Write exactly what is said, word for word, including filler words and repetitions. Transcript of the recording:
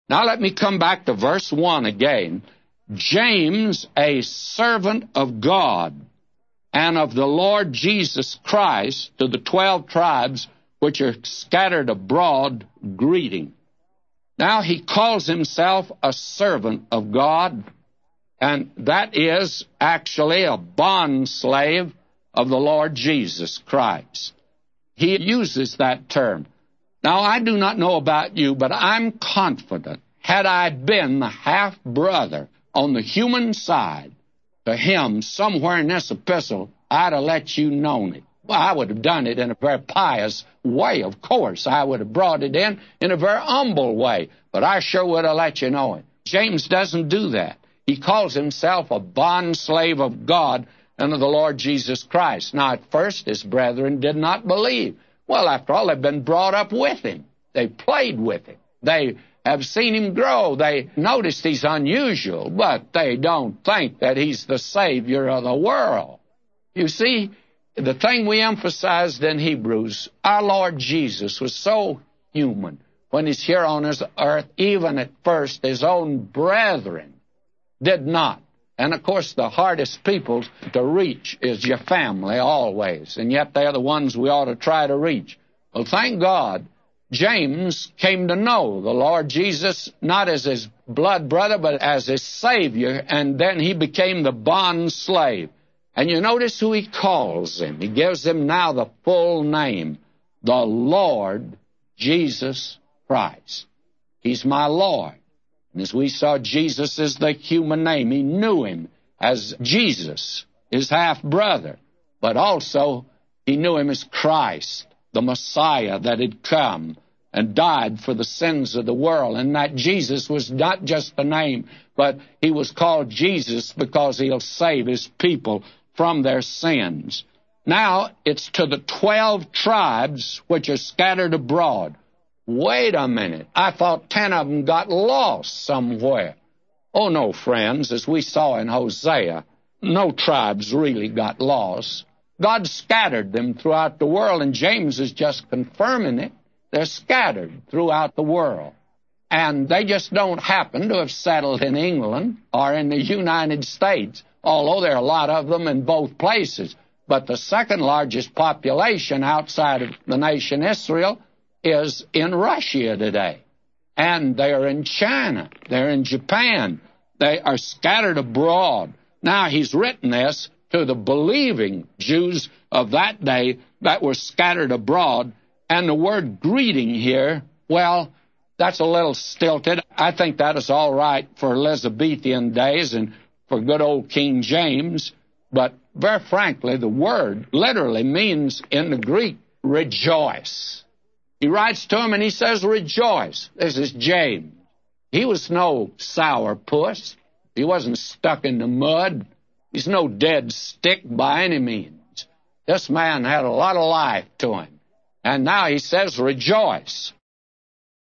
Now let me come back to verse one again. James, a servant of God and of the Lord Jesus Christ, to the twelve tribes which are scattered abroad, greeting. Now he calls himself a servant of God, and that is actually a bond slave of the Lord Jesus Christ. He uses that term. Now, I do not know about you, but I'm confident, had I been the half-brother on the human side to him somewhere in this epistle, I'd have let you know it. Well, I would have done it in a very pious way, of course. I would have brought it in in a very humble way, but I sure would have let you know it. James doesn't do that. He calls himself a bond-slave of God and of the Lord Jesus Christ. Now, at first, his brethren did not believe. Well, after all, they've been brought up with him. They played with him. They have seen him grow. They noticed he's unusual, but they don't think that he's the Savior of the world. You see, the thing we emphasized in Hebrews, our Lord Jesus was so human when he's here on this earth. Even at first, his own brethren did not. And, of course, the hardest people to reach is your family always, and yet they're the ones we ought to try to reach. Well, thank God, James came to know the Lord Jesus not as his blood brother, but as his Savior, and then he became the bond slave. And you notice who he calls him. He gives him now the full name, the Lord Jesus Christ. He's my Lord. And as we saw, Jesus is the human name. He knew him as Jesus, his half-brother. But also, he knew him as Christ, the Messiah that had come and died for the sins of the world. And that Jesus was not just a name, but he was called Jesus because he'll save his people from their sins. Now, it's to the twelve tribes which are scattered abroad. Wait a minute. I thought ten of them got lost somewhere. Oh, no, friends, as we saw in Hosea, no tribes really got lost. God scattered them throughout the world, and James is just confirming it. They're scattered throughout the world. And they just don't happen to have settled in England or in the United States, although there are a lot of them in both places. But the second largest population outside of the nation Israel is in Russia today. And they are in China. They're in Japan. They are scattered abroad. Now, he's written this to the believing Jews of that day that were scattered abroad. And the word greeting here, well, that's a little stilted. I think that is all right for Elizabethan days and for good old King James. But very frankly, the word literally means in the Greek, rejoice. He writes to him and he says, rejoice. This is James. He was no sourpuss. He wasn't stuck in the mud. He's no dead stick by any means. This man had a lot of life to him. And now he says, rejoice.